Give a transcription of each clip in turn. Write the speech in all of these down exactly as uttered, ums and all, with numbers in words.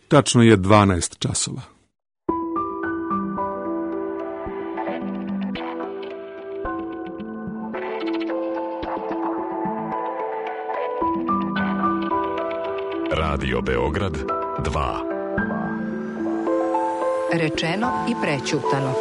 Tačno je dvanaest časova. Radio Beograd dva. Rečeno i prećutano.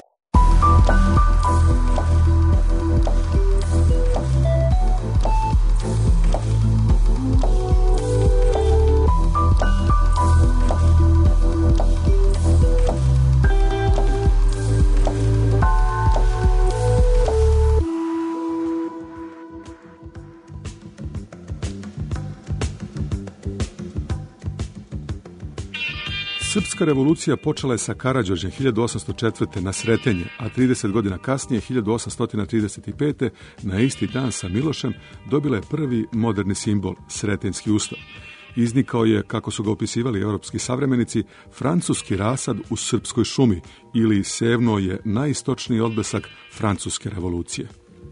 Srpska revolucija počela je sa Karađorđem hiljadu osamsto četvrte na Sretenje, a trideset godina kasnije, hiljadu osamsto trideset pete na isti dan sa Milošem, dobila je prvi moderni simbol, Sretenjski ustav. Iznikao je, kako su ga opisivali europski savremenici, francuski rasad u srpskoj šumi ili sevno je najistočniji odbesak francuske revolucije.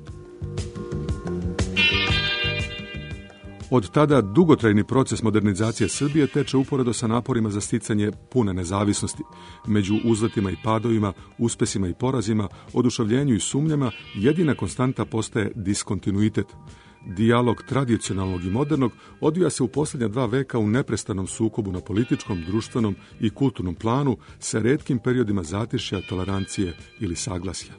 Od tada dugotrajni proces modernizacije Srbije teče uporedo sa naporima za sticanje pune nezavisnosti. Među uzletima i padovima, uspesima i porazima, oduševljenju i sumnjama, jedina konstanta postaje diskontinuitet. Dijalog tradicionalnog i modernog odvija se u posljednja dva veka u neprestanom sukobu na političkom, društvenom i kulturnom planu sa retkim periodima zatišja, tolerancije ili saglasja.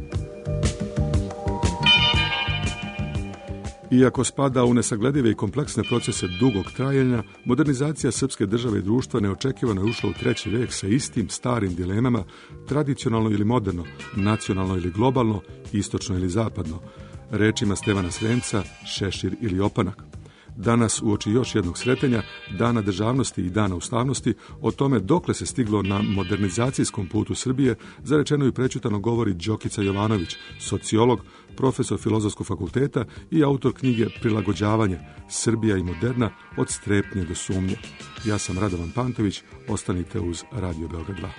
Iako spada u nesagledive i kompleksne procese dugog trajanja, modernizacija srpske države i društva neočekivano je ušla u treći vek sa istim starim dilemama, tradicionalno ili moderno, nacionalno ili globalno, istočno ili zapadno, rečima Stevana Sremca, šešir ili opanak. Danas, uoči još jednog sretenja, Dana državnosti i Dana ustavnosti, o tome dokle se stiglo na modernizacijskom putu Srbije, zarečeno i prećutano govori Đokica Jovanović, sociolog, profesor Filozofskog fakulteta i autor knjige Prilagođavanje, Srbija i moderna, od strepnje do sumnje. Ja sam Radovan Pantović, ostanite uz Radio Beograd dva.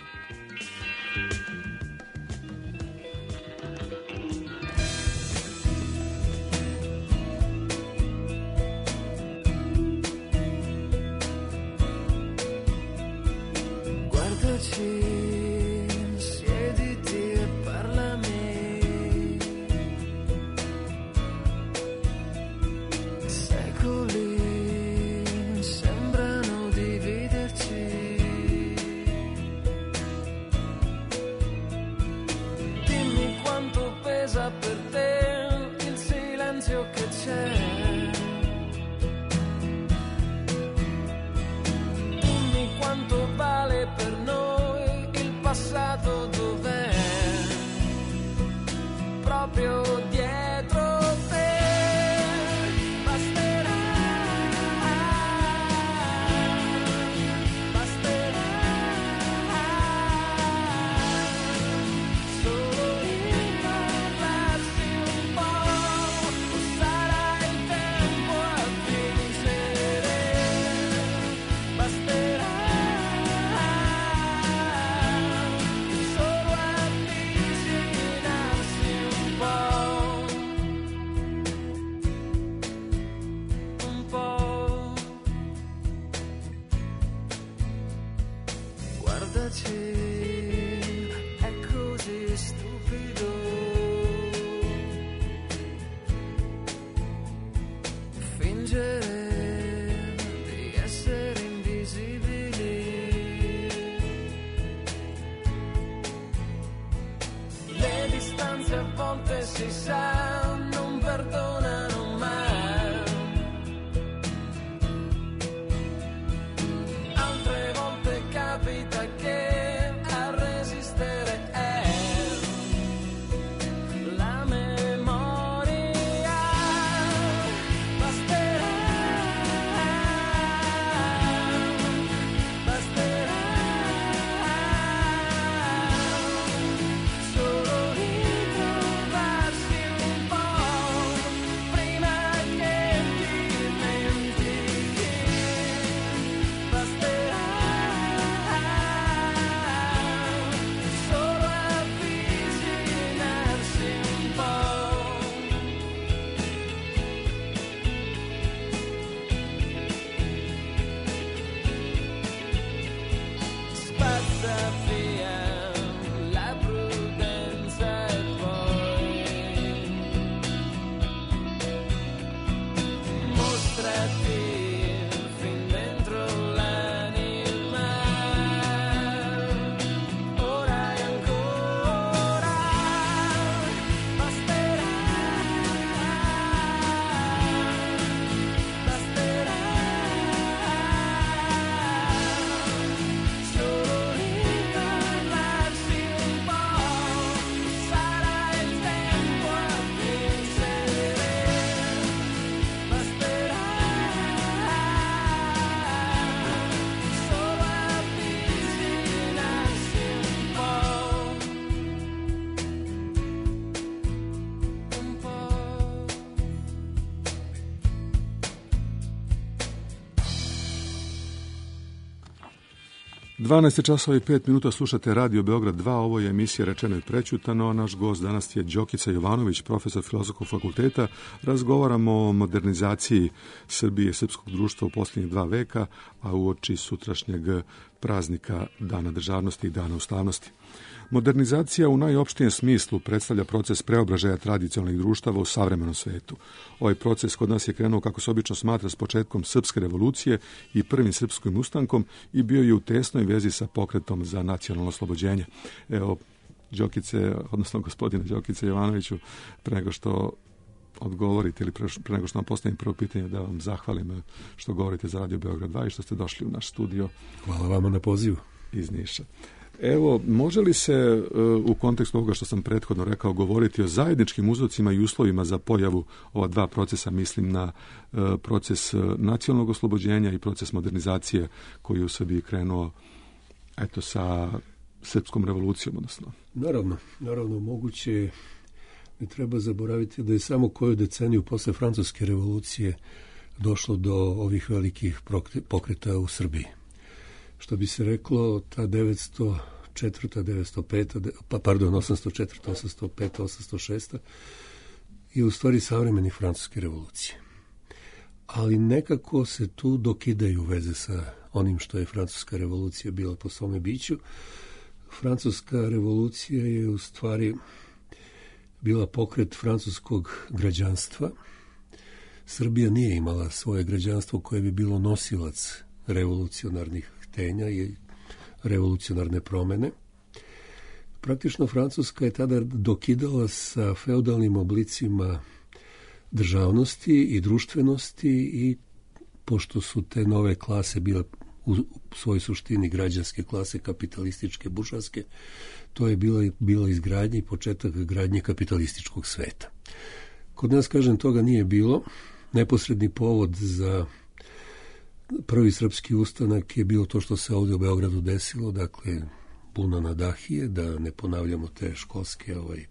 Solo ritrovarsi dvanaest časova i pet minuta slušate Radio Beograd dva, ovo je emisija Rečeno i prećutano, a naš gost danas je Đokica Jovanović, profesor Filozofskog fakulteta. Razgovaramo o modernizaciji Srbije i srpskog društva u posljednjih dva veka, a uoči sutrašnjeg praznika Dana državnosti i Dana ustavnosti. Modernizacija u najopštijem smislu predstavlja proces preobražaja tradicionalnih društava u savremenom svetu. Ovaj proces kod nas je krenuo, kako se obično smatra, s početkom srpske revolucije i prvim srpskim ustankom i bio je u tesnoj vezi sa pokretom za nacionalno oslobođenje. Evo, Đokice, odnosno gospodine Đokice Jovanoviću, pre nego što odgovorite ili pre, pre nego što vam postavim prvo pitanje, da vam zahvalim što govorite za Radio Beograd dva i što ste došli u naš studio. Hvala vama na pozivu. Iz Niša. Evo, može li se uh, u kontekstu ovoga što sam prethodno rekao govoriti o zajedničkim uzrocima i uslovima za pojavu ova dva procesa, mislim na uh, proces uh, nacionalnog oslobođenja i proces modernizacije koji je u Srbiji krenuo eto sa srpskom revolucijom, odnosno? Naravno, naravno, moguće ne treba zaboraviti da je samo koju deceniju posle francuske revolucije došlo do ovih velikih pokreta u Srbiji. Što bi se reklo, ta devetsto četvrta, devetsto peta, pa pardon, osamsto četvrta, osamsto peta, osamsto šesta je u stvari savremenih francuske revolucije. Ali nekako se tu dokidaju veze sa onim što je francuska revolucija bila po svome biću. Francuska revolucija je u stvari bila pokret francuskog građanstva. Srbija nije imala svoje građanstvo koje bi bilo nosilac revolucionarnih htenja i revolucionarne promene. Praktično Francuska je tada dokidala sa feudalnim oblicima državnosti i društvenosti i pošto su te nove klase bile u svojoj suštini građanske klase, kapitalističke, buržoaske, to je bila, bila izgradnja i početak gradnje kapitalističkog sveta. Kod nas, kažem, toga nije bilo. Neposredni povod za prvi srpski ustanak je bilo to što se ovdje u Beogradu desilo, dakle buna na Dahije, da ne ponavljamo te školske, ovaj,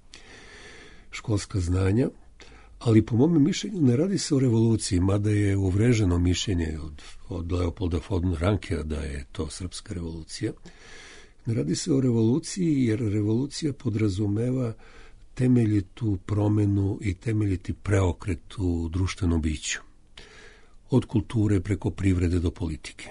školska znanja, ali po mom mišljenju ne radi se o revoluciji, mada je uvreženo mišljenje od, od Leopolda von Rankea da je to srpska revolucija. Ne radi se o revoluciji jer revolucija podrazumeva temeljitu promenu i temeljiti preokret u društvenom biću. Od kulture preko privrede do politike.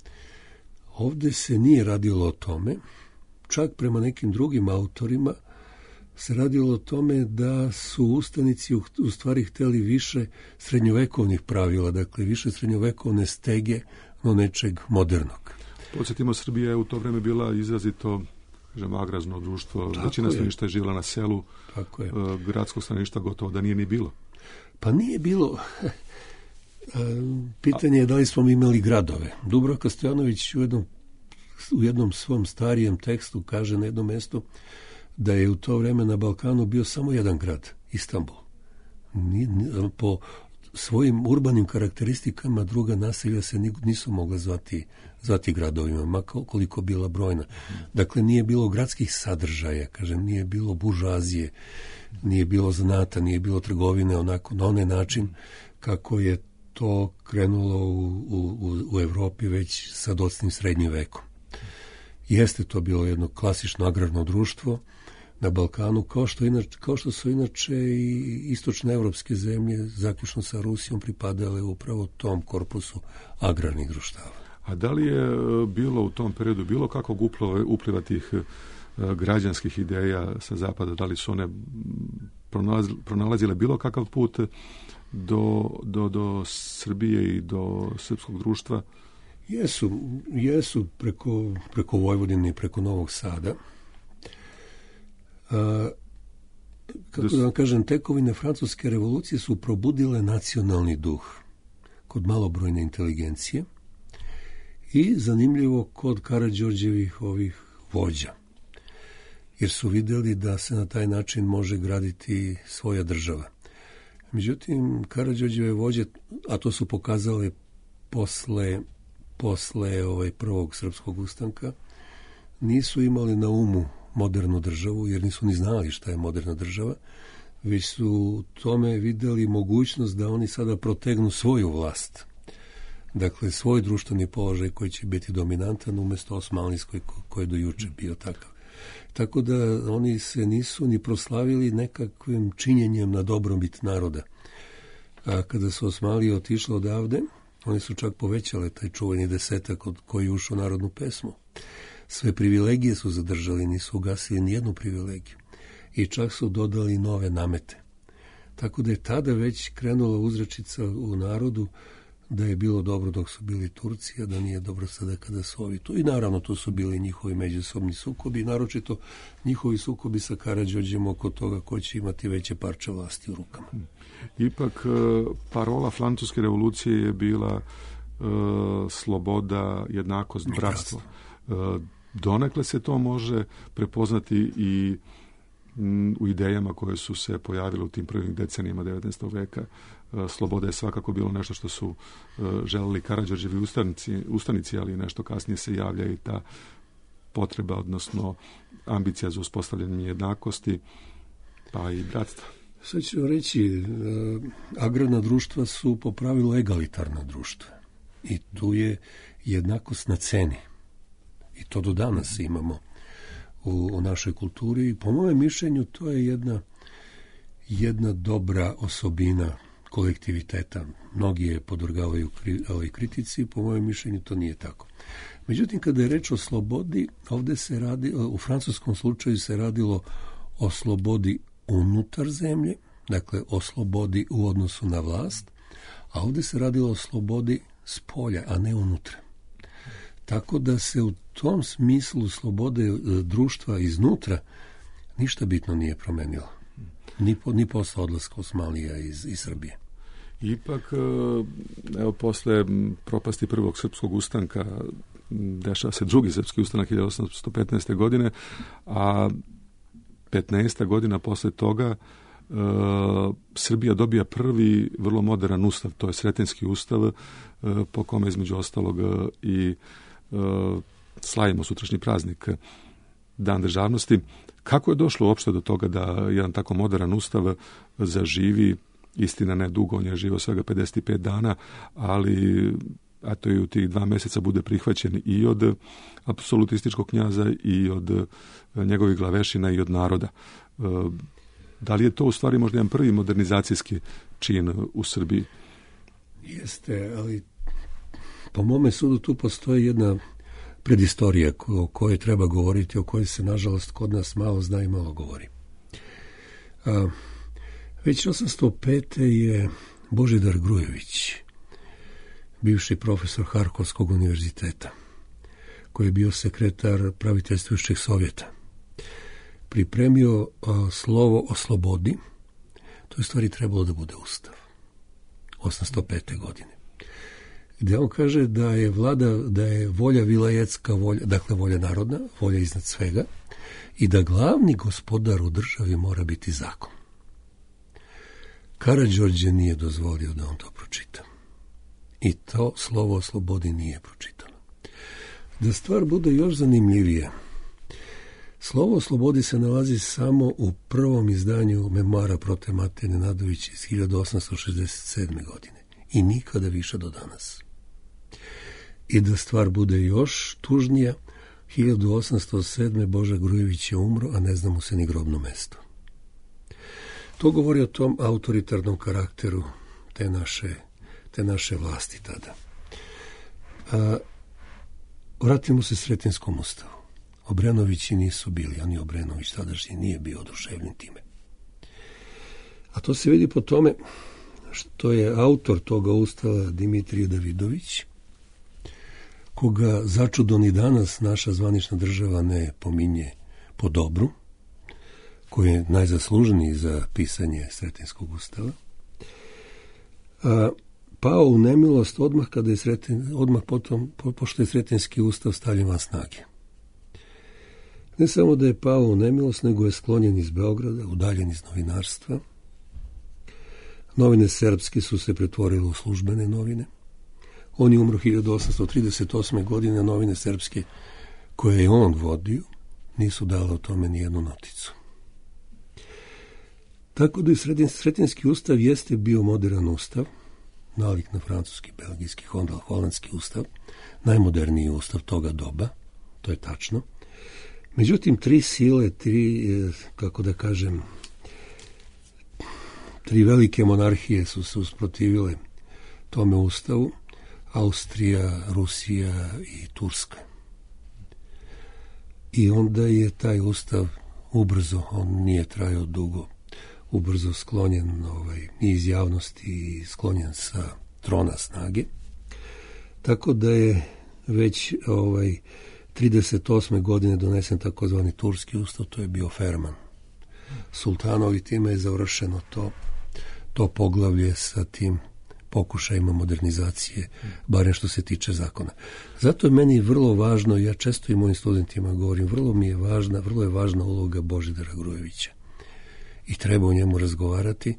Ovdje se nije radilo o tome, čak prema nekim drugim autorima se radilo o tome da su ustanici u stvari hteli više srednjovekovnih pravila, dakle više srednjovekovne stege no nečeg modernog. Podsjetimo, Srbija je u to vreme bila izrazito, kažem, agrazno društvo, većina stanovništva je živjela na selu, tako je. Gradskog stanovništva gotovo da nije ni bilo. Pa nije bilo. Pitanje je da li smo mi imali gradove. Dubravka Stojanović u jednom, u jednom svom starijem tekstu kaže na jednom mjestu da je u to vreme na Balkanu bio samo jedan grad, Istanbul. Po svojim urbanim karakteristikama druga naselja se nisu mogla zvati, zvati gradovima, ma koliko bila brojna. Dakle, nije bilo gradskih sadržaja, kažem, nije bilo buržoazije, nije bilo zanata, nije bilo trgovine onako na onaj način kako je to krenulo u, u, u Evropi već sa docnim srednjim vekom. Jeste to bilo jedno klasično agrarno društvo na Balkanu, kao što, inače, kao što su inače i istočne evropske zemlje, zaključno sa Rusijom, pripadale upravo tom korpusu agrarnih društava. A da li je bilo u tom periodu bilo kakvog upliva, upliva tih građanskih ideja sa zapada? Da li su one pronalazile, pronalazile bilo kakav put do, do, do Srbije i do srpskog društva? Jesu, jesu preko, preko Vojvodine i preko Novog Sada. A, kako da vam kažem, tekovine francuske revolucije su probudile nacionalni duh kod malobrojne inteligencije i zanimljivo kod Karađorđevih ovih vođa, jer su vidjeli da se na taj način može graditi svoja država. Međutim, Karađorđeve vođe, a to su pokazale posle, posle ovaj prvog srpskog ustanka, nisu imali na umu modernu državu, jer nisu ni znali šta je moderna država, već su u tome vidjeli mogućnost da oni sada protegnu svoju vlast. Dakle, svoj društveni položaj koji će biti dominantan umjesto osmanlijskoj koji je do juče bio takav. Tako da oni se nisu ni proslavili nekakvim činjenjem na dobrobit naroda. A kada su Osmanlije otišle odavde, oni su čak povećale taj čuveni desetak od koji ušao narodnu pesmu. Sve privilegije su zadržali, nisu ugasili nijednu privilegiju. I čak su dodali nove namete. Tako da je tada već krenula uzrečica u narodu da je bilo dobro dok su bili Turci, a da nije dobro sada kada su ovi tu. I naravno tu su bili njihovi međusobni sukobi, naročito njihovi sukobi sa Karađorđem oko toga ko će imati veće parče vlasti u rukama. Ipak parola francuske revolucije je bila uh, sloboda, jednakost, bratstvo. Uh, donekle se to može prepoznati i m, u idejama koje su se pojavile u tim prvim decenijama devetnaestog veka. Uh, sloboda je svakako bilo nešto što su uh, želeli Karađorđevi ustanici, ustanici, ali nešto kasnije se javlja i ta potreba, odnosno ambicija za uspostavljanje jednakosti, pa i bratstva. Sad ću reći, agrarna društva su po pravilu egalitarna društva i tu je jednakost na ceni i to do danas imamo u, u našoj kulturi i po mojem mišljenju to je jedna, jedna dobra osobina kolektiviteta. Mnogi je podvrgavaju kri, ovoj kritici, po mojem mišljenju to nije tako. Međutim, kada je reč o slobodi, ovdje se radi, u francuskom slučaju se radilo o slobodi unutar zemlje, dakle o slobodi u odnosu na vlast, a ovdje se radilo o slobodi s polja, a ne unutra. Tako da se u tom smislu slobode društva iznutra ništa bitno nije promenilo. Ni, po, ni posle odlaska Osmanlija iz, iz Srbije. Ipak, evo, posle propasti prvog srpskog ustanka dešava se drugi srpski ustanak hiljadu osamsto petnaeste. godine, a petnaesta godina posle toga uh, Srbija dobija prvi vrlo modern ustav, to je Sretenjski ustav, uh, po kome između ostalog uh, i uh, slavimo sutrašnji praznik, Dan državnosti. Kako je došlo uopšte do toga da jedan tako modern ustav zaživi, istina ne dugo, on je živio svega pedeset pet dana, ali a to i u tih dva mjeseca bude prihvaćen i od apsolutističkog knjaza i od njegovih glavešina i od naroda. Da li je to u stvari možda jedan prvi modernizacijski čin u Srbiji? Jeste, ali po mome sudu tu postoji jedna predistorija o kojoj treba govoriti, o kojoj se nažalost kod nas malo zna i malo govori. A, već osamsto pete. je Božidar Grujević, bivši profesor Harkovskog univerziteta, koji je bio sekretar praviteljstvujušćeg sovjeta, pripremio a, slovo o slobodi. To je stvari trebalo da bude ustav. osamsto pete. godine. Gdje on kaže da je vlada, da je volja vilajetska volja, dakle volja narodna, volja iznad svega, i da glavni gospodar u državi mora biti zakon. Karađorđe nije dozvolio da on to pročita. I to slovo o slobodi nije pročitano. Da stvar bude još zanimljivija, slovo o slobodi se nalazi samo u prvom izdanju Memoara prote Mateje Nenadovića iz hiljadu osamsto šezdeset sedme. godine. I nikada više do danas. I da stvar bude još tužnija, hiljadu osamsto sedme. Boža Grujević je umro, a ne znamo se ni grobno mesto. To govori o tom autoritarnom karakteru te naše, te naše vlasti tada. A, vratimo se Sretinskom ustavu. Obrenovići nisu bili, ani Obrenović tadašnji nije bio oduševljen time. A to se vidi po tome što je autor toga ustava Dimitrije Davidović, koga začudo ni danas naša zvanična država ne pominje po dobru, koji je najzaslužniji za pisanje Sretenjskog ustava, a, pao u nemilost odmah kada je Sreten, odmah potom, po, pošto je Sretenjski ustav stavljen van snage. Ne samo da je pao u nemilost, nego je sklonjen iz Beograda, udaljen iz novinarstva. Novine srpske su se pretvorile u službene novine. On je umro hiljadu osamsto trideset osme. godine, novine srpske koje je on vodio nisu dale o tome ni jednu noticu. Tako da je Sretenjski ustav jeste bio modern ustav, nalik na francuski, belgijski, holandski ustav, najmoderniji ustav toga doba, to je tačno. Međutim, tri sile, tri, kako da kažem, tri velike monarhije su se usprotivile tome ustavu, Austrija, Rusija i Turska. I onda je taj ustav ubrzo, on nije trajao dugo, ubrzo sklonjen ovaj, iz javnosti i sklonjen sa trona snage. Tako da je već ovaj, trideset osme godine donesen takozvani turski ustav, to je bio Ferman. Sultanovi time je završeno to, to poglavlje sa tim pokušajima modernizacije, barem što se tiče zakona. Zato je meni vrlo važno, ja često i mojim studentima govorim, vrlo mi je važna, vrlo je važna uloga Božidara Grujevića. I treba o njemu razgovarati.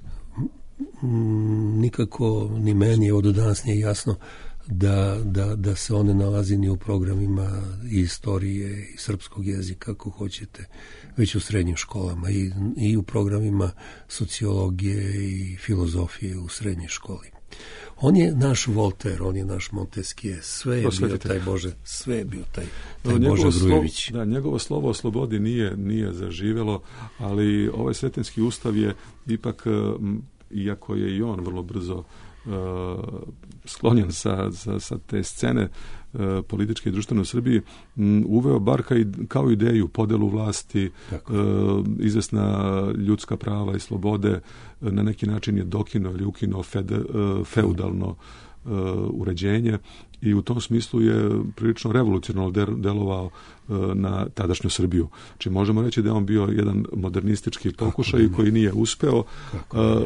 Nikako ni meni od danas nije jasno da, da, da se on ne nalazi ni u programima i istorije i srpskog jezika, kako hoćete, već u srednjim školama i, i u programima sociologije i filozofije u srednjoj školi. On je naš Voltaire, on je naš Montesquieu, sve je bio taj Bože, sve je bio taj, taj no, Bože Grujević. Da, njegovo slovo o slobodi nije, nije zaživjelo, ali ovaj Sretenjski ustav je ipak, iako je i on vrlo brzo Uh, sklonjen sa, sa, sa te scene uh, političke i društvene u Srbiji, um, uveo bar kao, kao ideju podelu vlasti, uh, izvesna ljudska prava i slobode, uh, na neki način je dokinuo ili ukinuo fede, uh, feudalno uh, uređenje i u tom smislu je prilično revolucionarno delovao uh, na tadašnju Srbiju. Znači možemo reći da je on bio jedan modernistički pokušaj koji nije uspeo, uh,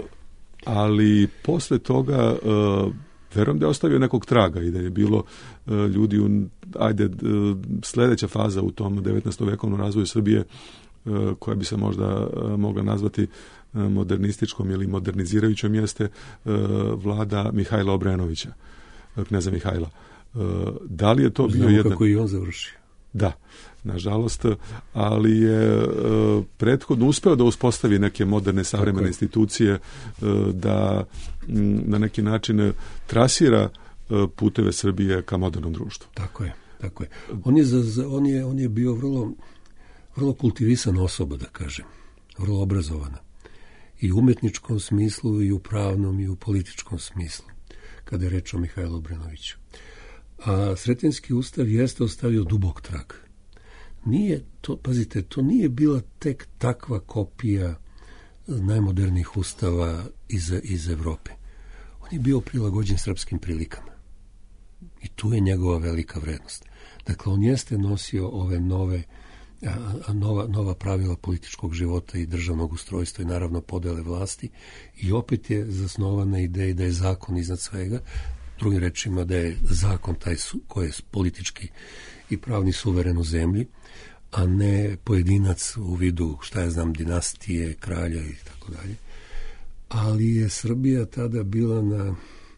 ali posle toga uh, verujem da je ostavio nekog traga i da je bilo uh, ljudi u, ajde, uh, sledeća faza u tom devetnaestom vekovnom razvoju Srbije uh, koja bi se možda uh, mogla nazvati uh, modernističkom ili modernizirajućom jeste uh, vlada Mihajla Obrenovića, uh, kneza Mihajla. Uh, da li je to Znamo bio jedan... kako i on završio. Da, nažalost, ali je uh, prethodno uspeo da uspostavi neke moderne savremene institucije, uh, da m, na neki način trasira uh, puteve Srbije ka modernom društvu. Tako je, tako je. On je, za, za, on je, on je bio vrlo, vrlo kultivisana osoba, da kažem, vrlo obrazovana. I u umetničkom smislu, i u pravnom, i u političkom smislu, kada je reč o Mihajlu Obrenoviću. A Sretenjski ustav jeste ostavio dubok trag. Nije to, pazite, to nije bila tek takva kopija najmodernijih ustava iz, iz Evrope. On je bio prilagođen srpskim prilikama. I tu je njegova velika vrednost. Dakle, on jeste nosio ove nove, a, nova, nova pravila političkog života i državnog ustrojstva i naravno podele vlasti i opet je zasnovan na ideji da je zakon iznad svega, drugim rečima da je zakon taj su, koji je politički i pravni suveren u zemlji, a ne pojedinac u vidu, šta ja znam, dinastije, kralja i tako dalje. Ali je Srbija tada bila na,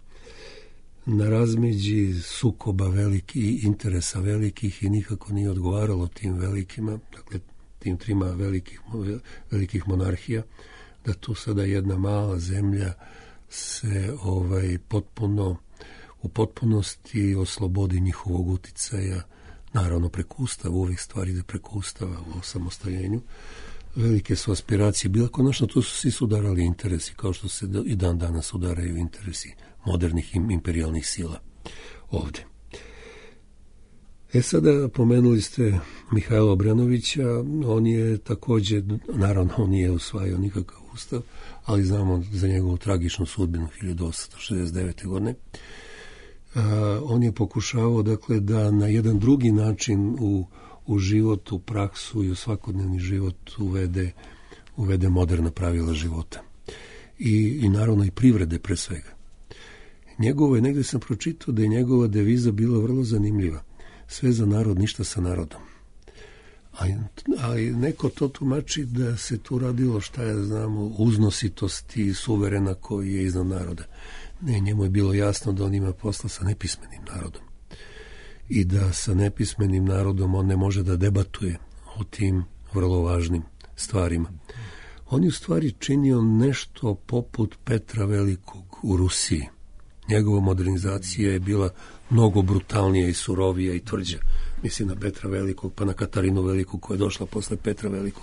na razmeđi sukoba velikih, interesa velikih i nikako nije odgovaralo tim velikima, dakle tim trima velikih, velikih monarhija, da tu sada jedna mala zemlja se ovaj potpuno u potpunosti oslobodi njihovog uticaja, naravno preko ustava, uvijek stvari ide preko ustava u osamostaljenju. Velike su aspiracije bile, konačno tu su svi sudarali interesi, kao što se i dan danas udaraju interesi modernih imperijalnih sila ovde. E sada pomenuli ste Mihajla Obrenovića, on je takođe, naravno on nije usvajao nikakav ustav, ali znamo za njegovu tragičnu sudbinu hiljadu osamsto šezdeset devete. godine. Uh, on je pokušavao, dakle, da na jedan drugi način u, u život, u praksu i u svakodnevni život uvede, uvede moderna pravila života. I, i naravno i privrede pre svega. Njegovo je, negde sam pročitao da je njegova deviza bila vrlo zanimljiva. Sve za narod, ništa sa narodom. A, a neko to tumači da se tu radilo, šta ja znam, o uznositosti suverena koji je iznad naroda. Ne, njemu je bilo jasno da on ima posla sa nepismenim narodom. I da sa nepismenim narodom on ne može da debatuje o tim vrlo važnim stvarima. On je u stvari činio nešto poput Petra Velikog u Rusiji. njegova modernizacija je bila mnogo brutalnija i surovija i tvrđa. Mislim na Petra Velikog, pa na Katarinu Veliku koja je došla posle Petra Velikog.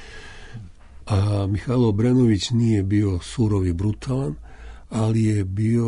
A Mihajlo Obrenović nije bio surov i brutalan, ali je bio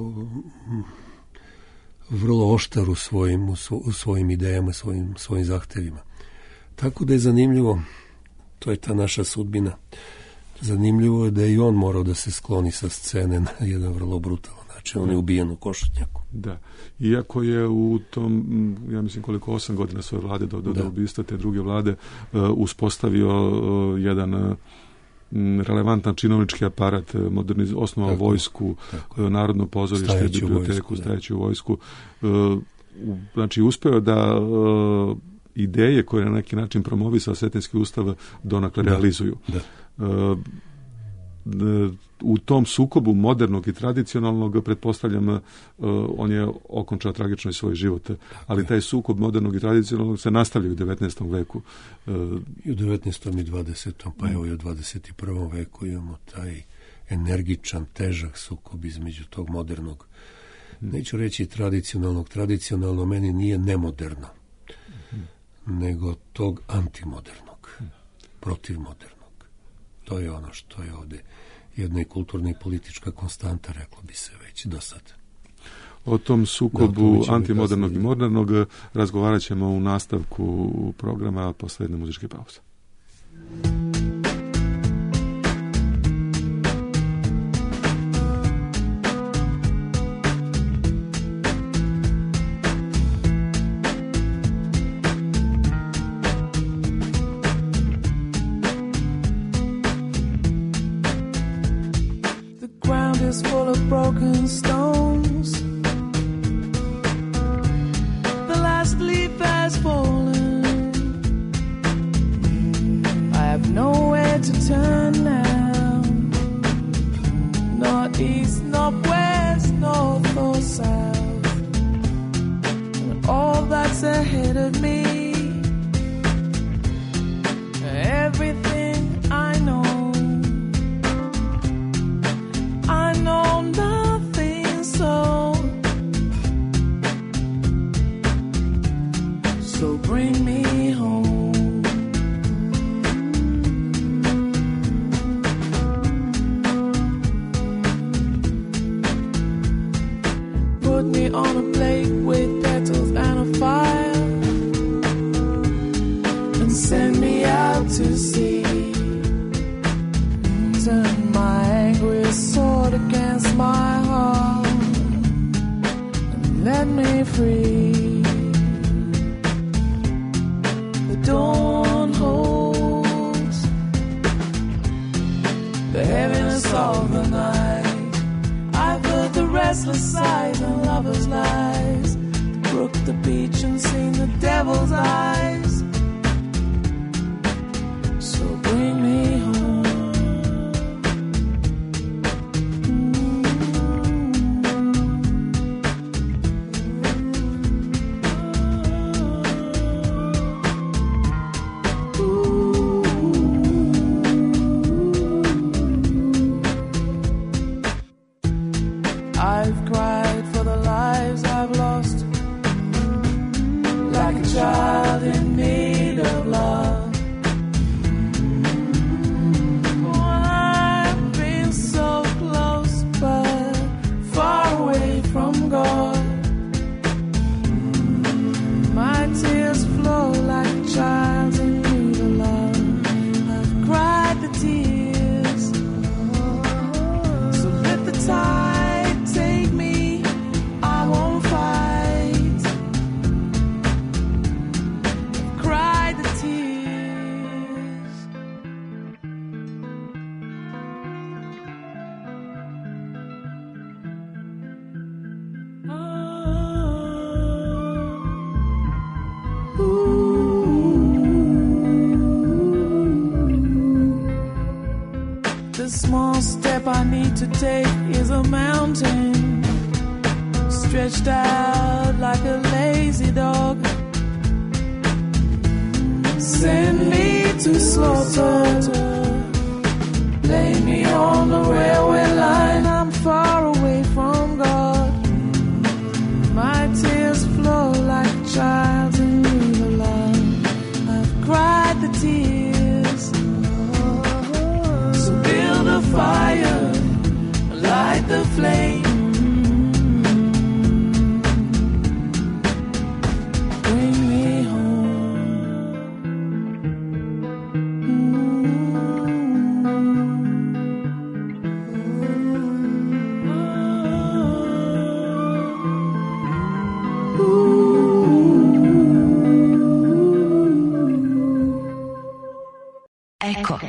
vrlo oštar u svojim, u svojim idejama, svojim, svojim zahtevima. Tako da je zanimljivo, to je ta naša sudbina, zanimljivo je da je i on morao da se skloni sa scene na jedan vrlo brutalan način. On je ubijen u Košutnjaku. Da. Iako je u tom, ja mislim koliko, osam godina svoje vlade do, do, do ubistva te druge vlade uh, uspostavio uh, jedan uh, relevantan činovnički aparat, moderniz, osnovao tako, vojsku, tako. Narodno pozorište, biblioteku, stajeću vojsku. Uh, znači, uspeo da uh, ideje koje na neki način promovisao Sretenjski ustav donakle da. realizuju. Da. Uh, u tom sukobu modernog i tradicionalnog, pretpostavljam, uh, on je okončao tragično i svoj život. Ali taj sukob modernog i tradicionalnog se nastavlja u devetnaestom veku. Uh, I u devetnaestom i dvadesetom pa evo i u dvadeset prvom veku imamo taj energičan, težak sukob između tog modernog. Hmm. Neću reći tradicionalnog. Tradicionalno meni nije nemoderno, hmm. nego tog antimodernog, hmm. protivmodernog. To je ono što je ovde jedna i kulturna i politička konstanta, reklo bi se već do sad. O tom sukobu da, antimodernog i modernog razgovarat ćemo u nastavku programa posle jedne muzičke pauze. Is full of broken stones. The last leaf has fallen. I have nowhere to turn now. Not east, not west, north or south. And all that's ahead of me, everything I know. So bring me home. Put me on a plate with petals and a fire, and send me out to sea. Turn my angry sword against my heart, and let me free. Dawn holds the heaviness of the night. I've heard the restless sighs and lovers' lies, the brook, the beach, and seen the devil's eyes. So bring me home. I've cried for the lives I've lost, like a child in need of love. Oh, I've been so close, but far away from God. My tears flow like a child in need of love. I've cried the tears, so let the tide small step I need to take is a mountain, stretched out like a lazy dog. Send me to slaughter, lay me on the railway line. I'm far away from God. Eko.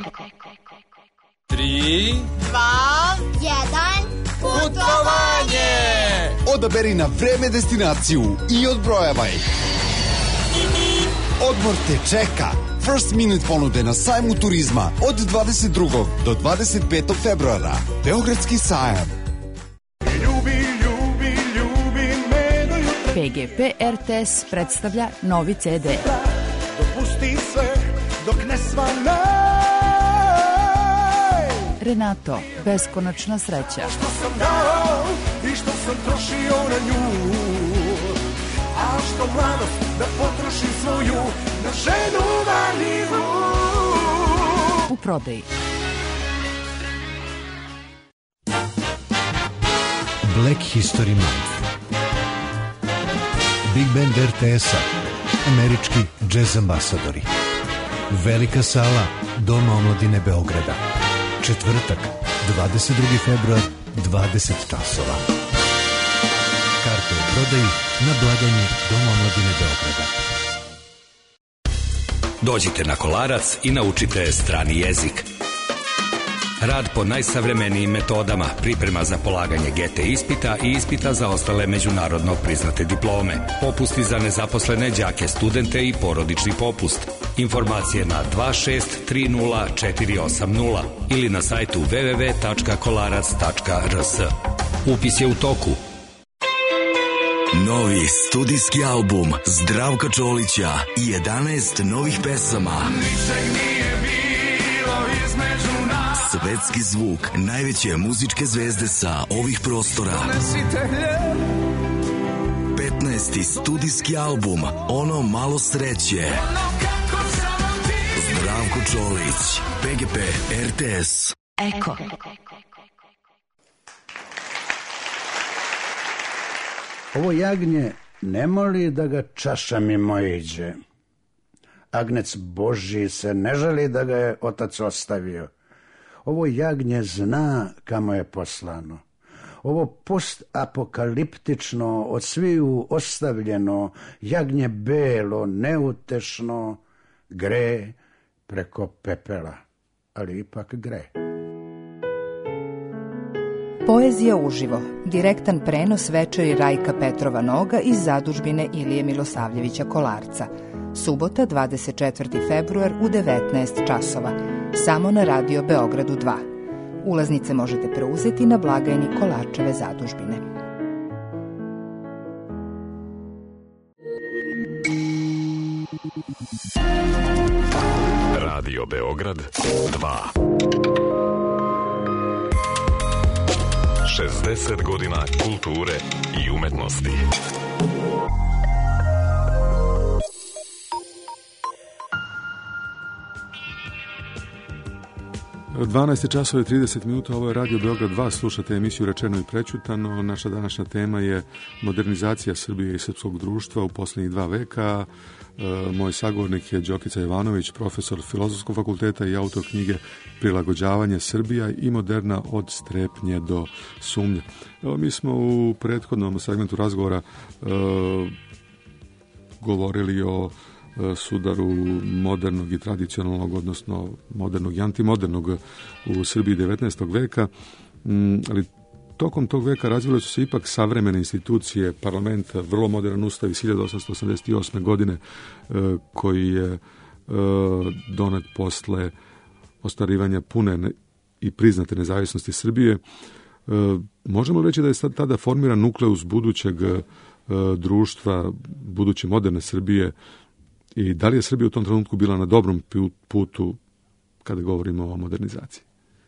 Tri, dva, jedan, putovanje! Odaberi na vreme destinaciju i odbrojavaj. Odmor te čeka. First Minute ponude na sajmu turizma od dvadeset drugog do dvadeset petog februara. Beogradski sajam. Ljubi, ljubi, ljubi me do jutra. P G P R T S predstavlja novi C D. Dopusti sve dok ne svane. Renato, beskonačna sreća. Što sam dao i što sam trošio na nju. A što mladost da potrošim svoju na ženu vanilu. U prodaji. Black History Month. Big Band R T S-a. Američki džez ambasadori. Velika sala Doma omladine Beograda. Četvrtak, dvadeset drugi februar, dvadeset časova. Karte u prodaji na blagajni Doma omladine Beograda. Dođite na Kolarac i naučite strani jezik. Rad po najsavremenijim metodama, priprema za polaganje G T ispita i ispita za ostale međunarodno priznate diplome, popusti za nezaposlene đake, studente i porodični popust. Informacije na dva šest tri nula četiri osam nula ili na sajtu w w w tačka kolarac tačka r s. Upis je u toku. Novi studijski album Zdravka Čolića i jedanaest novih pesama. Ničeg nije bilo između nas. Svetski zvuk najveće muzičke zvezde sa ovih prostora. petnaesti studijski album Ono malo sreće. Zdravko Čolić, P G P R T S. Eko. Ovo jagnje ne moli da ga čaša mimo iđe. Agnec Božji se ne žali da ga je otac ostavio. Ovo jagnje zna kamo je poslano. Ovo post-apokaliptično, od sviju ostavljeno, jagnje belo, neutešno, gre preko pepela, ali ipak gre. Poezija uživo. Direktan prenos večeri Rajka Petrova Noga iz zadužbine Ilije Milosavljevića Kolarca. Subota, dvadeset četvrti februar u devetnaest časova. Samo na Radio Beogradu dva. Ulaznice možete preuzeti na blagajni Kolarčeve zadužbine. Radio Beograd dva. šezdeset godina kulture i umetnosti. dvanaest časova i trideset minuta, ovo je Radio Beograd dva, slušate emisiju Rečeno i prećutano. Naša današnja tema je modernizacija Srbije i srpskog društva u posljednjih dva veka. E, moj sagovornik je Đokica Jovanović, profesor Filozofskog fakulteta i autor knjige Prilagođavanje Srbija i moderna od strepnje do sumnje. Evo, mi smo u prethodnom segmentu razgovora e, govorili o sudaru modernog i tradicionalnog, odnosno modernog i antimodernog u Srbiji devetnaestog veka, ali tokom tog veka razvile su se ipak savremene institucije, parlament, vrlo modern ustav iz hiljadu osamsto osamdeset osme godine koji je donet posle ostvarivanja pune i priznate nezavisnosti Srbije. Možemo reći da je sad tada formiran nukleus budućeg društva, buduće moderne Srbije. I da li je Srbija u tom trenutku bila na dobrom putu kada govorimo o modernizaciji?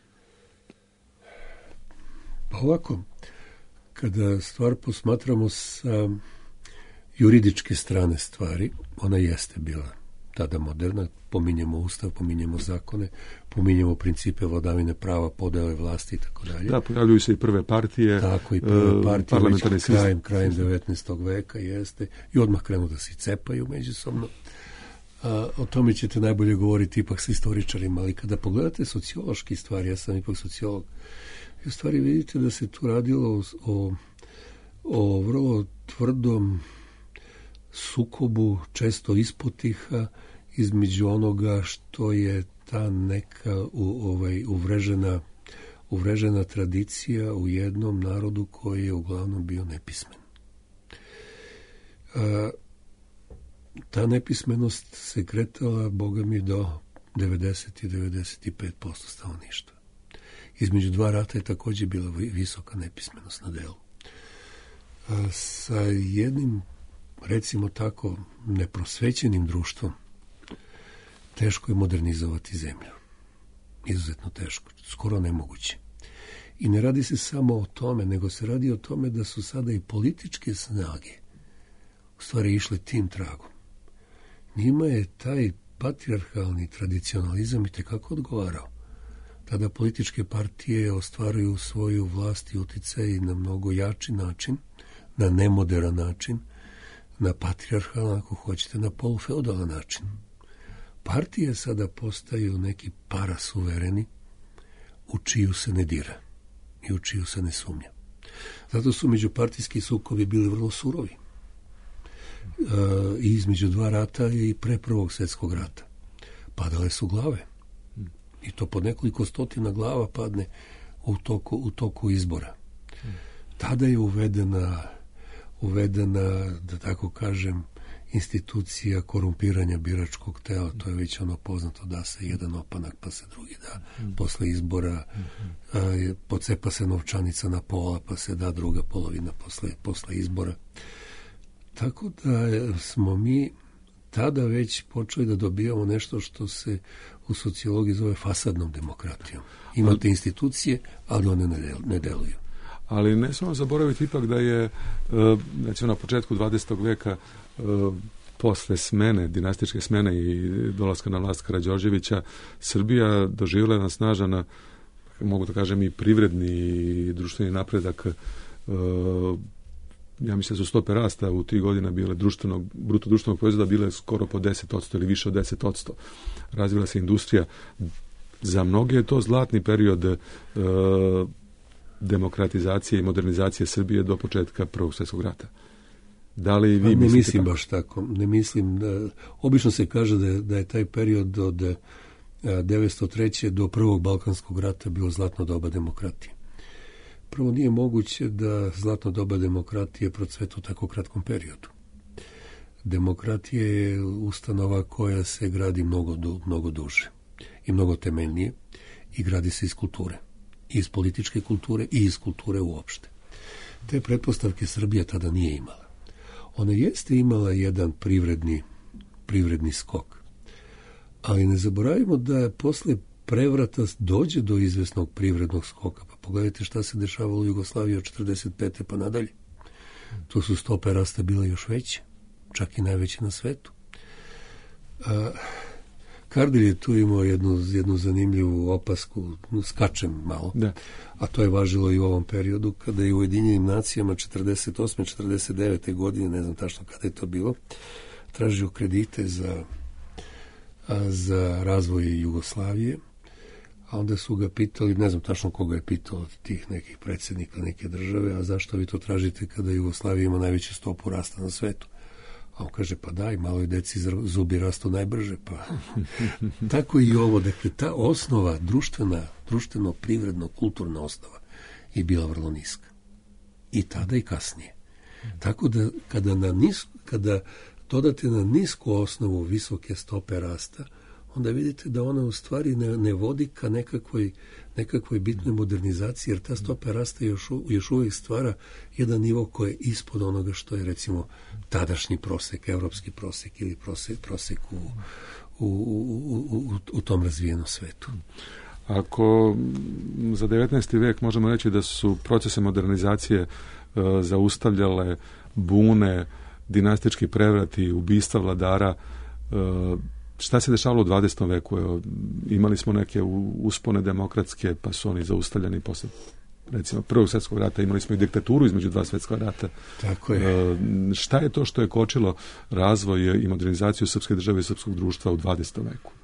Pa ovako, kada stvar posmatramo sa juridičke strane stvari, ona jeste bila tada moderna. Pominjemo ustav, pominjemo zakone, pominjemo principe vladavine prava, podele vlasti i tako dalje. Da, pojavljuju se i prve partije. Tako, i prve partije, već krajem, krajem devetnaestog veka jeste. I odmah krenu da se cepaju međusobno. A, o tome ćete najbolje govoriti ipak sa istoričarima, ali kada pogledate sociološki stvari, ja sam ipak sociolog, i u stvari vidite da se tu radilo o, o vrlo tvrdom sukobu, često ispotiha, između onoga što je ta neka u, ovaj, uvrežena, uvrežena tradicija u jednom narodu koji je uglavnom bio nepismen. A, ta nepismenost se kretala, boga mi, do devedeset do devedeset pet posto stanovništva. Između dva rata je također bila visoka nepismenost na delu. A, sa jednim, recimo tako, neprosvećenim društvom teško je modernizovati zemlju. Izuzetno teško, skoro nemoguće. I ne radi se samo o tome, nego se radi o tome da su sada i političke snage u stvari išle tim tragom. Njima je taj patrijarhalni tradicionalizam itekako odgovarao. Tada političke partije ostvaruju svoju vlast i uticaj na mnogo jači način, na nemoderan način, na patrijarhalan, ako hoćete, na polufeudalan način. Partije sada postaju neki parasuvereni u čiju se ne dira i u čiju se ne sumnja. Zato su međupartijski sukobi bili vrlo surovi. E, I između dva rata i pre prvog svjetskog rata. Padale su glave. I to po nekoliko stotina glava padne u toku, u toku izbora. Tada je uvedena, uvedena, da tako kažem, institucija korumpiranja biračkog tela. To je već ono poznato, da se jedan opanak pa se drugi da. Mm. Posle izbora mm-hmm. a, pocepa se novčanica na pola pa se da druga polovina posle, posle izbora. Tako da smo mi tada već počeli da dobijamo nešto što se u sociologiji zove fasadnom demokratijom. Imate institucije, ali one ne deluju. Ali ne smemo zaboraviti ipak da je, recimo na početku dvadesetog veka, posle smene, dinastičke smene i dolaska na vlast Karađorđevića, Srbija doživjela jedan snažan, mogu da kažem, i privredni i društveni napredak. Ja mislim da su stope rasta u tih godina bile društvenog, bruto društvenog proizvoda bile skoro po deset posto ili više od deset posto. Razvila se industrija. Za mnoge je to zlatni period e, demokratizacije i modernizacije Srbije do početka Prvog svjetskog rata. Da li vi ne mislim baš tako. Ne mislim da, obično se kaže da je, da je taj period od devetsto treće do Prvog Balkanskog rata bio zlatno doba demokratije. Prvo, nije moguće da zlatno doba demokratije procveta u tako kratkom periodu. Demokratija je ustanova koja se gradi mnogo, du, mnogo duže i mnogo temeljnije i gradi se iz kulture. I iz političke kulture i iz kulture uopšte. Te pretpostavke Srbija tada nije imala. Ona jeste imala jedan privredni, privredni skok. Ali ne zaboravimo da posle prevrata dođe do izvesnog privrednog skoka. Pa pogledajte šta se dešavalo u Jugoslaviji od četrdeset pete pa nadalje. Tu su stope rasta bile još veće, čak i najveće na svetu. A, Kardelj je tu imao jednu, jednu zanimljivu opasku, skačem malo, da. A to je važilo i u ovom periodu, kada je u Ujedinjenim nacijama četrdeset osme četrdeset devete godine, ne znam tačno kada je to bilo, tražio kredite za, a, za razvoj Jugoslavije, a onda su ga pitali, ne znam tačno koga je pitao od tih nekih predsjednika neke države, a zašto vi to tražite kada Jugoslavija ima najveću stopu rasta na svetu? A on kaže, pa daj, maloj deci zubi rastu najbrže, pa tako i ovo, dakle, ta osnova, društvena, društveno, privredno, kulturna osnova je bila vrlo niska. I tada i kasnije. Tako da, kada, na nis, kada dodate na nisku osnovu visoke stope rasta, onda vidite da ona u stvari ne, ne vodi ka nekakvoj, nekakvoj bitnoj modernizaciji, jer ta stopa rasta još, još uvijek stvara jedan nivo koji je ispod onoga što je, recimo, tadašnji prosek, evropski prosek ili prosek, prosek u, u, u, u, u tom razvijenom svetu. Ako za devetnaesti vek možemo reći da su procese modernizacije uh, zaustavljale bune, dinastički prevrati, ubistva vladara, uh, šta se dešavalo u dvadesetom veku? Evo, imali smo neke uspone demokratske, pa su oni zaustavljeni posle, recimo, Prvog svjetskog rata. Imali smo i diktaturu između dva svjetska rata. Tako je. E, šta je to što je kočilo razvoj i modernizaciju srpske države i srpskog društva u dvadesetom veku?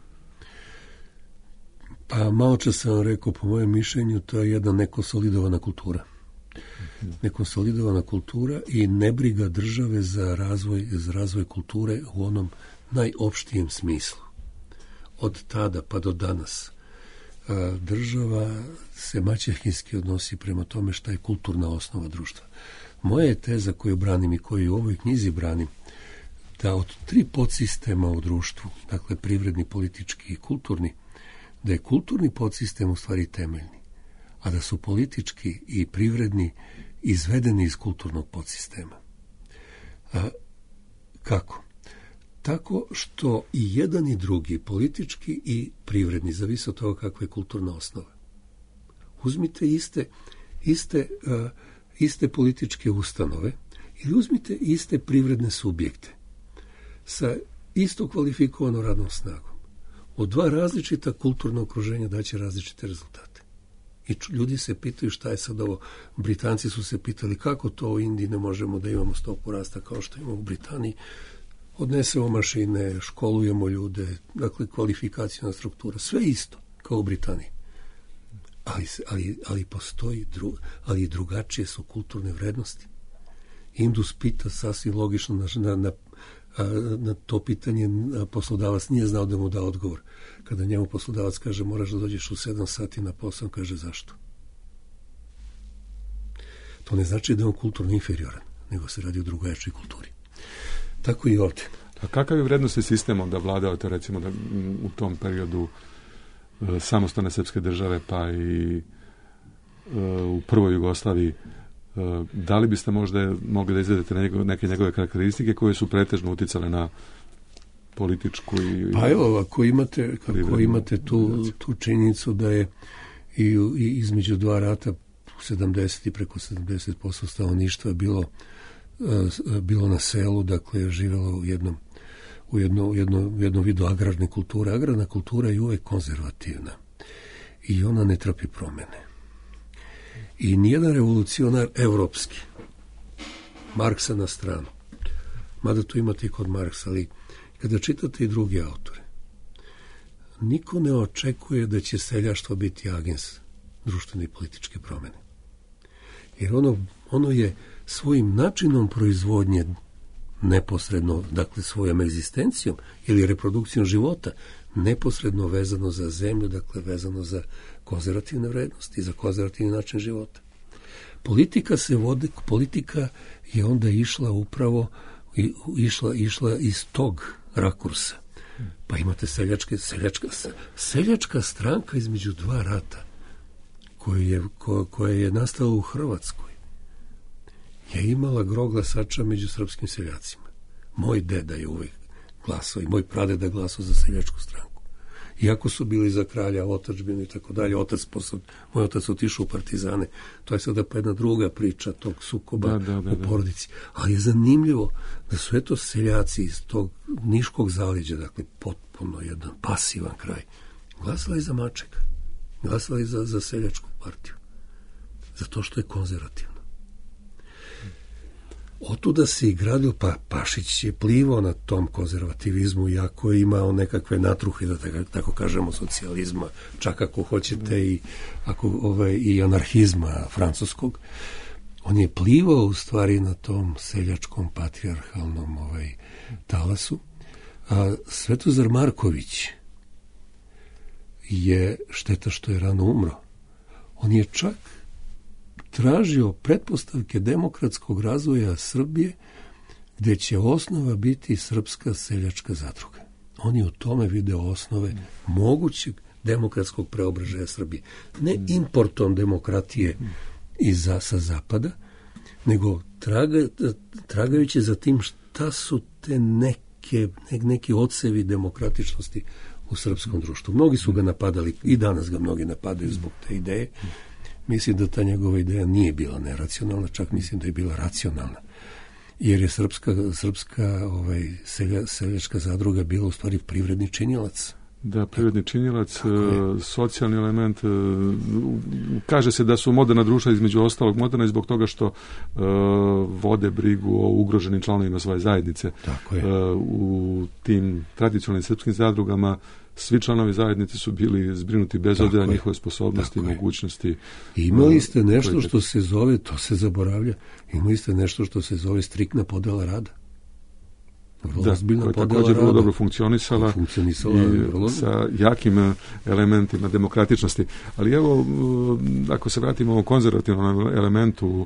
Pa malo čas sam vam rekao, po mojem mišljenju, to je jedna nekonsolidovana kultura. Mm-hmm. Nekonsolidovana kultura i nebriga države za razvoj, za razvoj kulture u onom najopštijem smislu. od tada pa do danas država se maćehinski odnosi prema tome šta je kulturna osnova društva. Moja je teza koju branim i koju u ovoj knjizi branim, da od tri podsistema u društvu, dakle privredni, politički i kulturni, da je kulturni podsistem u stvari temeljni, a da su politički i privredni izvedeni iz kulturnog podsistema. A, kako? Tako što i jedan i drugi, politički i privredni, zavisi od toga kakva je kulturna osnova. Uzmite iste, iste, uh, iste političke ustanove ili uzmite iste privredne subjekte sa isto kvalifikovanom radnom snagom. Od dva različita kulturna okruženja daće različite rezultate. I ljudi se pitaju šta je sad ovo. Britanci su se pitali kako to u Indiji ne možemo da imamo stopu rasta kao što imamo u Britaniji. Odnesemo mašine, školujemo ljude, dakle kvalifikacijna struktura, sve isto kao u Britaniji. Ali, ali, ali postoji dru, ali drugačije su kulturne vrednosti. Indus pita sasvim logično na, na, na to pitanje, poslodavac nije znao da mu da odgovor. Kada njemu poslodavac kaže moraš da dođeš u sedam sati na posao, kaže zašto? To ne znači da je on kulturno inferioran, nego se radi o drugačijoj kulturi. Tako i ovdje. A kakav je vrednostni sistem onda vladao, to recimo da u tom periodu e, samostalne srpske države pa i e, u prvoj Jugoslaviji, e, da li biste možda mogli da izvedete njegove, neke njegove karakteristike koje su pretežno uticale na političku i... Pa evo, ako imate, kako imate tu, tu činjenicu da je i, i između dva rata sedamdeset i preko sedamdeset posto stanovništva bilo bilo na selu, dakle živjelo u jednom u jedno, jedno, jednom vidu agrarne kulture. Agrarna kultura je uvek konzervativna i ona ne trpi promene. I nijedan revolucionar evropski, Marksa na stranu, mada to imate i kod Marksa, ali kada čitate i druge autore, niko ne očekuje da će seljaštvo biti agens društvene i političke promene. Jer ono, ono je svojim načinom proizvodnje neposredno, dakle svojom egzistencijom ili reprodukcijom života, neposredno vezano za zemlju, dakle vezano za konzervativne vrednosti, za konzervativni način života. Politika se vode, politika je onda išla upravo, išla, išla iz tog rakursa. Pa imate seljačke, seljačka, seljačka stranka između dva rata, koja je, ko, koja je nastala u Hrvatskoj, je imala gro glasača među srpskim seljacima. Moj deda je uvek glasao i moj pradeda glasao za seljačku stranku. Iako su bili za kralja, otadžbinu i tako dalje, otac posad, moj otac otišao u partizane, to je sada pa jedna druga priča tog sukoba da, da, da, u porodici. Ali je zanimljivo da su eto seljaci iz tog niškog zaleđa, dakle potpuno jedan pasivan kraj, glasali za Mačeka, glasali za, za seljačku partiju, zato što je konzervativno. Otuda se i gradio, pa Pašić je plivao na tom konzervativizmu, iako je imao nekakve natruhe, da tako, tako kažemo, socijalizma, čak ako hoćete i, ako, ovaj, i anarhizma francuskog. On je plivao u stvari na tom seljačkom patrijarhalnom ovaj, talasu. A Svetozar Marković je, šteta što je rano umro, on je čak tražio pretpostavke demokratskog razvoja Srbije, gde će osnova biti Srpska seljačka zadruga. On je u tome video osnove mogućeg demokratskog preobražaja Srbije. Ne importom demokratije iza, sa zapada, nego traga, tragajući za tim šta su te neke, neki odsevi demokratičnosti u srpskom društvu. Mnogi su ga napadali, i danas ga mnogi napadaju zbog te ideje. Mislim da ta njegova ideja nije bila neracionalna, čak mislim da je bila racionalna. Jer je srpska, srpska ovaj, selja, seljačka zadruga bila u stvari privredni činilac. Da, privredni činilac, socijalni element. Kaže se da su moderna društva između ostalog moderna i zbog toga što uh, vode brigu o ugroženim članovima svoje zajednice. Tako je. Uh, u tim tradicionalnim srpskim zadrugama svi članovi zajednice su bili zbrinuti bez obzira na njihove sposobnosti i mogućnosti. I imali ste nešto što se zove, to se zaboravlja, imali ste nešto što se zove striktna podela rada. Da, koja je također vrlo dobro funkcionisala, funkcionisala i vrlo... sa jakim elementima demokratičnosti. Ali evo, ako se vratimo u konzervativnom elementu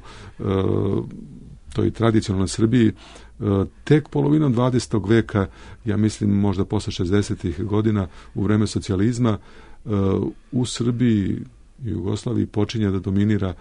toj tradicionalnoj Srbiji, tek polovinom dvadesetog veka, ja mislim možda posle šezdesetih godina, u vreme socijalizma, u Srbiji i Jugoslaviji počinje da dominira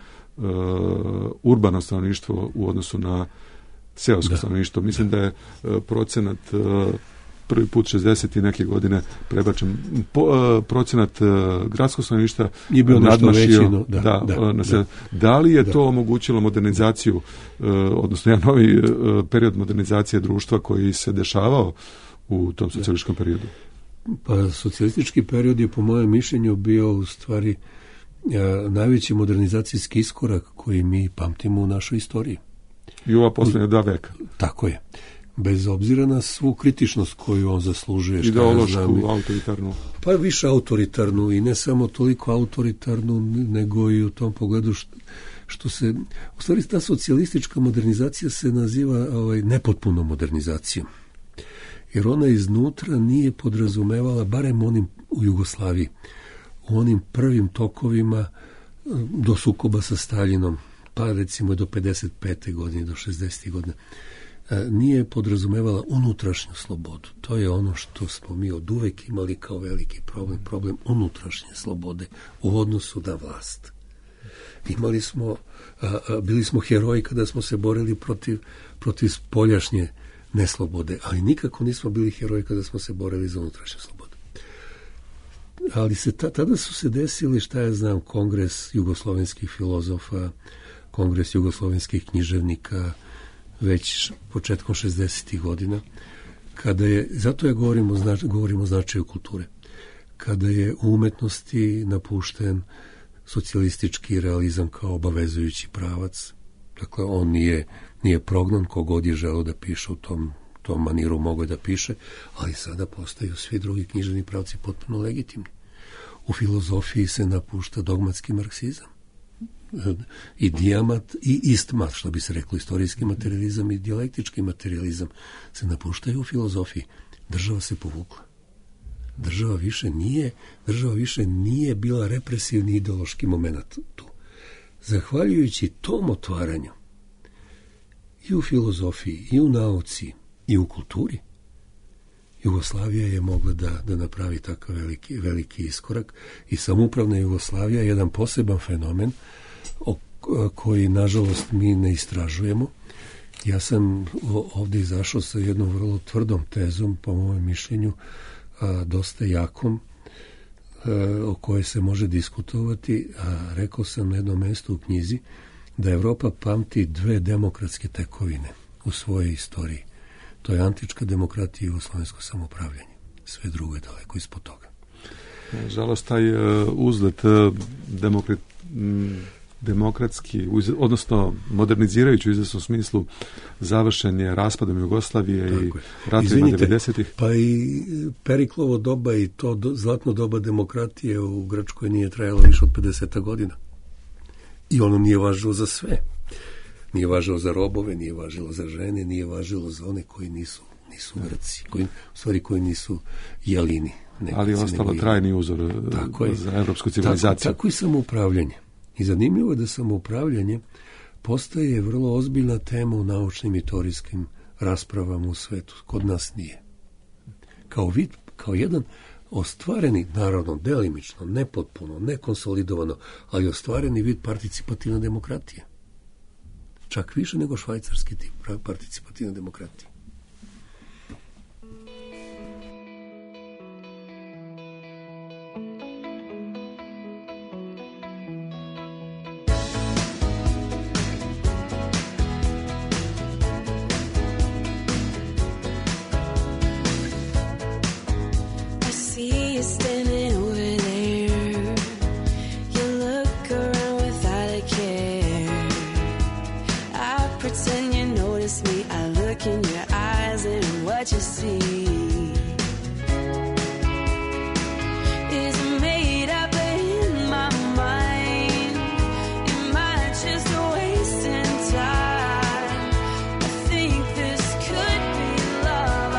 urbano stanovništvo u odnosu na seosko stanovništvo. Mislim da je procenat prvi put šezdeset i neke godine prebačen, po, procenat gradskog stanovništva je bio nešto veći. No, da, da, da, da, da. da li je da. to omogućilo modernizaciju, odnosno jedan novi period modernizacije društva koji se dešavao u tom socijalističkom periodu? Pa socijalistički period je po mojem mišljenju bio u stvari najveći modernizacijski iskorak koji mi pamtimo u našoj istoriji. I ova posljednja dva veka. Tako je. Bez obzira na svu kritičnost koju on zaslužuje. Ideološku, ja autoritarnu. Pa više autoritarnu i ne samo toliko autoritarnu, nego i u tom pogledu što, što se... U stvari ta socijalistička modernizacija se naziva ovaj, nepotpunom modernizacijom. Jer ona iznutra nije podrazumevala, barem onim u Jugoslaviji, u onim prvim tokovima do sukoba sa Staljinom, pa recimo do pedeset pete godine, do šezdesetih godina, nije podrazumevala unutrašnju slobodu. To je ono što smo mi od uvek imali kao veliki problem, problem unutrašnje slobode u odnosu na vlast. Imali smo, a, a, bili smo heroji kada smo se borili protiv, protiv spoljašnje neslobode, ali nikako nismo bili heroji kada smo se borili za unutrašnju slobodu. Ali se ta, tada su se desili, šta ja znam, kongres jugoslovenskih filozofa, kongres jugoslovenskih književnika, već početkom šezdesetih godina, kada je, zato ja govorim o, znač, govorim o značaju kulture, kada je u umetnosti napušten socijalistički realizam kao obavezujući pravac. Dakle, on nije, nije prognan, kogod je želeo da piše u tom, tom maniru mogo da piše, ali sada postaju svi drugi književni pravci potpuno legitimni. U filozofiji se napušta dogmatski marksizam. I dijamat i istmat, što bi se reklo, istorijski materializam i dijalektički materializam se napuštaju u filozofiji. Država se povukla. Država više nije, država više nije bila represivni ideološki moment tu. Zahvaljujući tom otvaranju i u filozofiji, i u nauci, i u kulturi, Jugoslavija je mogla da, da napravi takav veliki, veliki iskorak i samoupravna Jugoslavija je jedan poseban fenomen o koji, nažalost, mi ne istražujemo. Ja sam ovdje izašao sa jednom vrlo tvrdom tezom, po mojem mišljenju, a, dosta jakom, a, o kojoj se može diskutovati, a rekao sam na jednom mjestu u knjizi da Evropa pamti dve demokratske tekovine u svojoj istoriji. To je antička demokratija i jugoslovensko samoupravljanje. Sve drugo je daleko ispod toga. Žalost, taj uzlet demokrat, demokratski, odnosno modernizirajući u izvesnom smislu, završen je raspadom Jugoslavije tako i ratovima devedesetih. Pa i Periklovo doba i to do, zlatno doba demokratije u Grčkoj nije trajalo više od pedeset godina. I ono nije važilo za sve. Nije važilo za robove, nije važilo za žene, nije važilo za one koji nisu, nisu Grci, koji, u stvari koji nisu jelini. Ali je ostalo trajni uzor tako za evropsku civilizaciju. Tako, tako i samoupravljanje. I zanimljivo je da samoupravljanje postaje vrlo ozbiljna tema u naučnim i teorijskim raspravama u svetu. Kod nas nije. Kao vid, kao jedan ostvareni, naravno, delimično, nepotpuno, nekonsolidovano, ali ostvareni vid participativne demokratije. Čak više nego švajcarski tip participativne demokratije. Love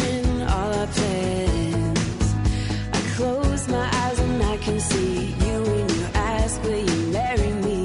question all our plans. I close my eyes and I can see you when you ask, will you marry me?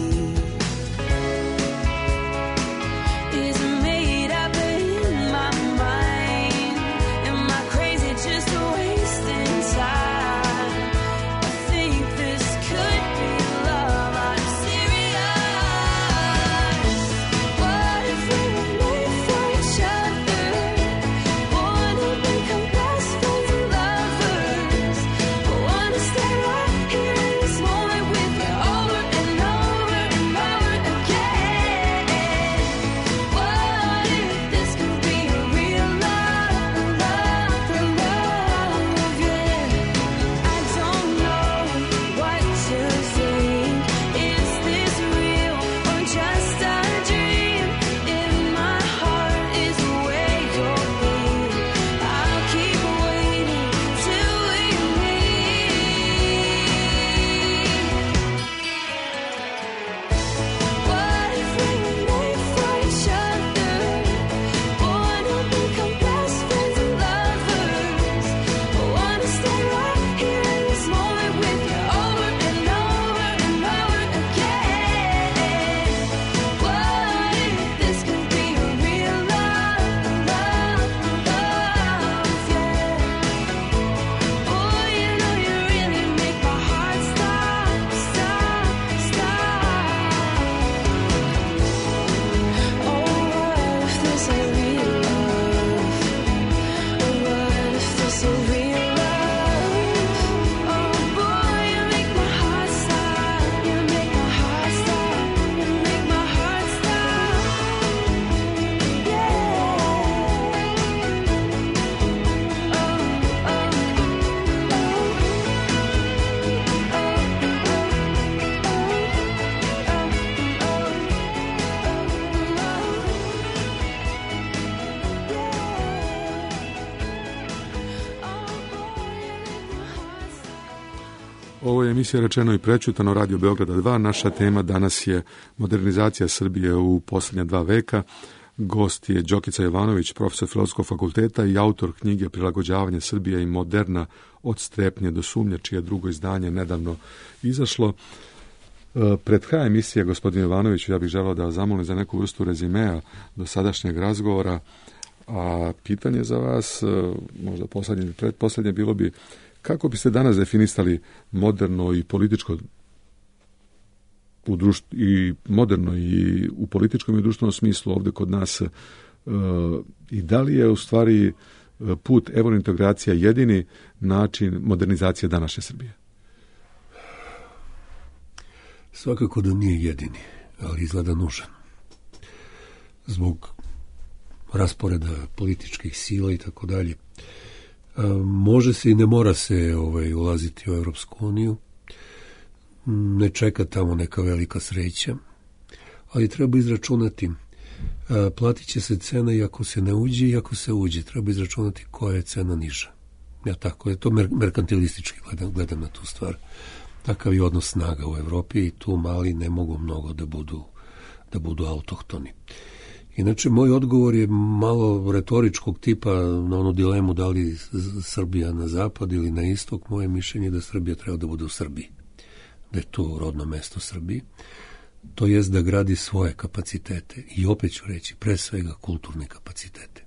Is it made up in my mind? Am I crazy just wasting time? I think this could be love. I'm serious. What if we were made for each other? Born to become best friends and lovers. I wanna stay right here in this moment with you over and over and over again. What if this could be a real love, love, love, yeah. I don't know what to think. Is this real or just a dream? If my heart is where you'll be, I'll keep waiting till we meet. What if we were made for each other? Born to become best friends and lovers. I wanna stay right here in this moment with you over and over and over again. What if this could be a real love, love, love, yeah. Oh, you know you really make my heart stop, stop, stop. Oh, what if this is real love? Oh, what if this is real love? Oh, boy, you make my heart stop. You make my heart stop. You make my heart stop. Yeah. Oh, Ovo je emisija Rečeno i prećutano, Radio Beograda dva. Naša tema danas je modernizacija Srbije u posljednja dva veka. Gost je Đokica Jovanović, profesor Filozofskog fakulteta i autor knjige Prilagođavanje Srbije i moderna od strepnje do sumnje, čije drugo izdanje nedavno izašlo. E, Pred kraj emisije, gospodin Jovanović, ja bih želeo da vas zamolim za neku vrstu rezimea do sadašnjeg razgovora. A pitanje za vas, e, možda poslednje, pretposlednje, bilo bi kako biste danas definisali moderno i političko u društvu, i moderno i u političkom i društvenom smislu ovde kod nas, e, i da li je u stvari put evrointegracija jedini način modernizacije današnje Srbije? Svakako da nije jedini, ali izgleda nužan. Zbog rasporeda političkih sila i tako dalje. Može se i ne mora se ovaj, ulaziti u Evropsku uniju, ne čeka tamo neka velika sreća, ali treba izračunati, platit će se cena i ako se ne uđe i ako se uđe, treba izračunati koja je cena niža. Ja tako je, to merkantilistički gledam, gledam na tu stvar. Takav je odnos snaga u Evropi i tu mali ne mogu mnogo da budu, da budu autohtoni. Inače, moj odgovor je malo retoričkog tipa na onu dilemu da li Srbija na zapad ili na istok. Moje mišljenje je da Srbija treba da bude u Srbiji, da je to rodno mesto Srbiji, to jest da gradi svoje kapacitete i opet ću reći, pre svega kulturne kapacitete.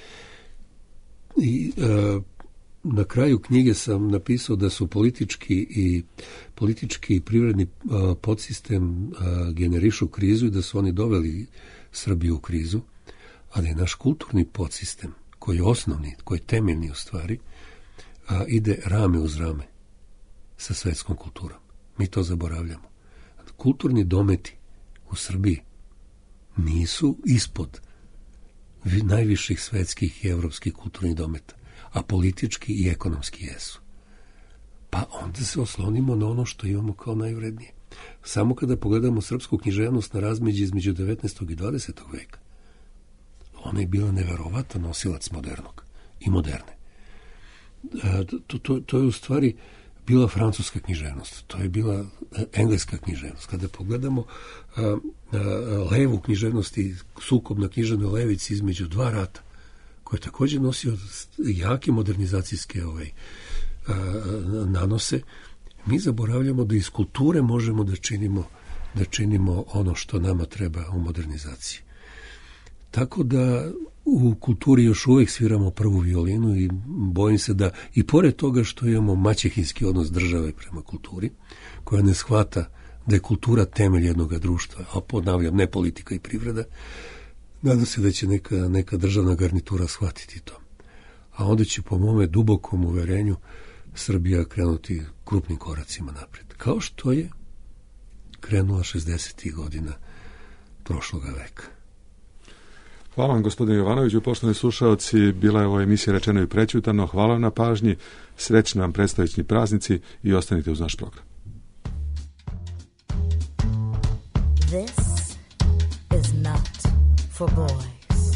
I e, na kraju knjige sam napisao da su politički i politički i privredni a, podsistem a, generišu krizu i da su oni doveli Srbiju u krizu, ali je naš kulturni podsistem, koji je osnovni, koji je temeljni u stvari, a, ide rame uz rame sa svetskom kulturom. Mi to zaboravljamo. Kulturni dometi u Srbiji nisu ispod najviših svetskih i evropskih kulturnih dometa, a politički i ekonomski jesu. Pa onda se oslonimo na ono što imamo kao najvrednije. Samo kada pogledamo srpsku književnost na razmeđi između devetnaestog i dvadesetog veka, ona je bila neverovatan nosilac modernog i moderne. To, to, to je u stvari bila francuska književnost, to je bila engleska književnost. Kada pogledamo a, a, levu književnost i sukob na književnoj levici između dva rata, koji je također nosio jake modernizacijske ovaj, a, nanose, mi zaboravljamo da iz kulture možemo da činimo, da činimo ono što nama treba u modernizaciji. Tako da u kulturi još uvijek sviramo prvu violinu i bojim se da i pored toga što imamo maćehinski odnos države prema kulturi, koja ne shvata da je kultura temelj jednog društva, a ponavljam, ne politika i privreda, nadam se da će neka, neka državna garnitura shvatiti to. A onda će po mome dubokom uverenju Srbija krenuti krupnim koracima napred. Kao što je krenula šezdesetih godina prošloga veka. Hvala vam, gospodine Jovanoviću. Poštovani slušaoci, bila je ovo emisija Rečeno i prećutano. Hvala na pažnji, srećni vam predstojeći praznici i ostanite uz naš program. This is not for boys.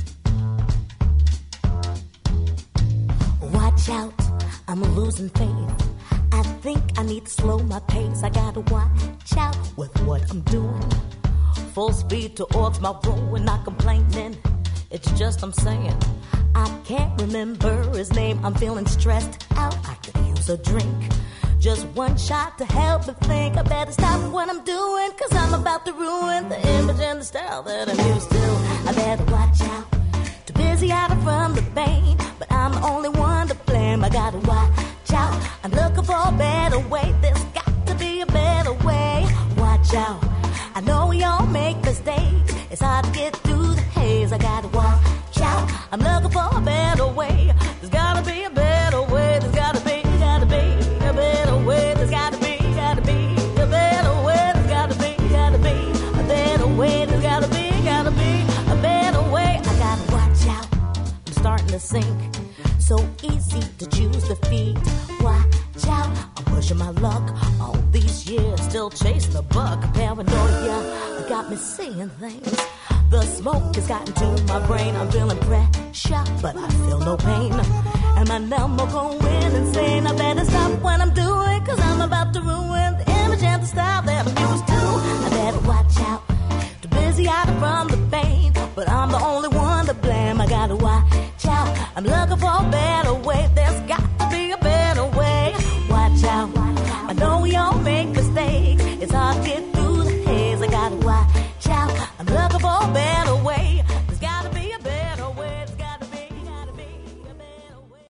Watch out, I'm losing faith. I think I need to slow my pace. I gotta watch out with what I'm doing. Full speed towards my room and not complaining. It's just I'm saying I can't remember his name. I'm feeling stressed out. I could use a drink. Just one shot to help me think. I better stop what I'm doing, cause I'm about to ruin the image and the style that I'm used to. I better watch out. Too busy hiding from the pain, but I'm the only one to blame. I gotta watch out. I'm looking for a better way. There's got to be a better way. Watch out. I know we all make mistakes. It's hard to get through the haze. I gotta watch out. I'm looking for a better way. There's gotta be a better way. There's gotta be, gotta be a better way. There's gotta be, gotta be a better way. There's gotta be, gotta be a better way. There's gotta be, gotta be a better way. I gotta watch out. I'm starting to sink. So easy to choose defeat. Watch out. I'm pushing my luck all these years, still chasing the buck. Paranoia got me seeing things. The smoke has gotten to my brain. I'm feeling pressure, but I feel no pain. And my number going insane. I better stop what I'm doing, cause I'm about to ruin the image and the style that I'm used to.